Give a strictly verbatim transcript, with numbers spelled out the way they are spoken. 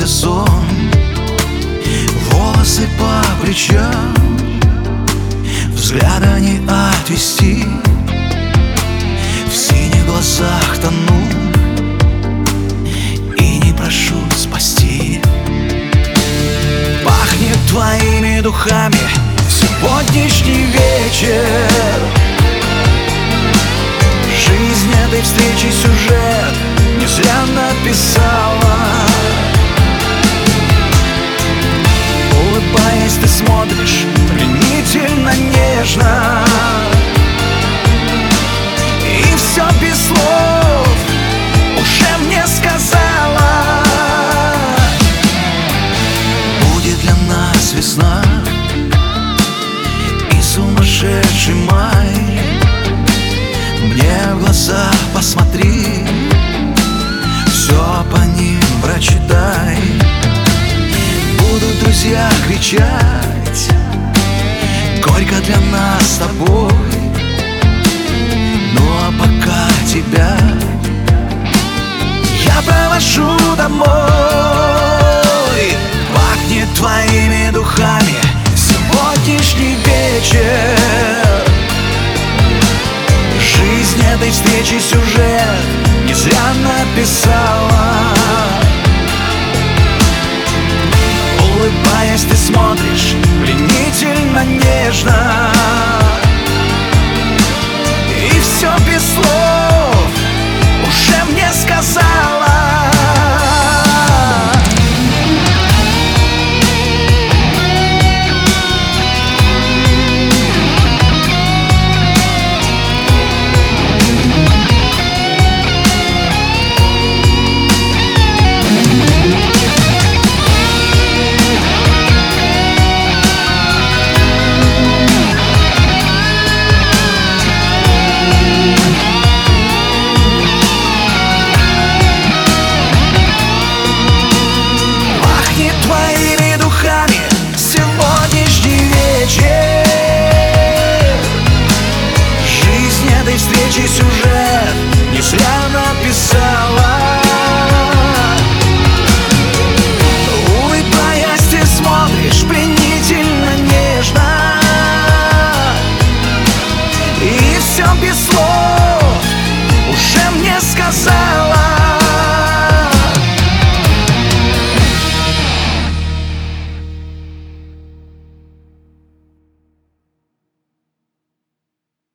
приснился сон, волосы по плечам, взгляда не отвести, в синих глазах тону и не прошу спасти. Пахнет твоими духами сегодняшний вечер, жизнь этой встречи сюжет не зря написала. Улыбаясь, ты смотришь пленительно нежно, и все без слов уже мне сказала. Будет для нас весна и сумасшедший май. Мне в глаза посмотри, все по ним прочитай. Будут друзья кричать горько для нас с тобой, ну а пока тебя я провожу домой. Пахнет твоими духами сегодняшний вечер, жизнь этой встречи сюжет не зря написала. Улыбаясь, ты смотришь пленительно нежно,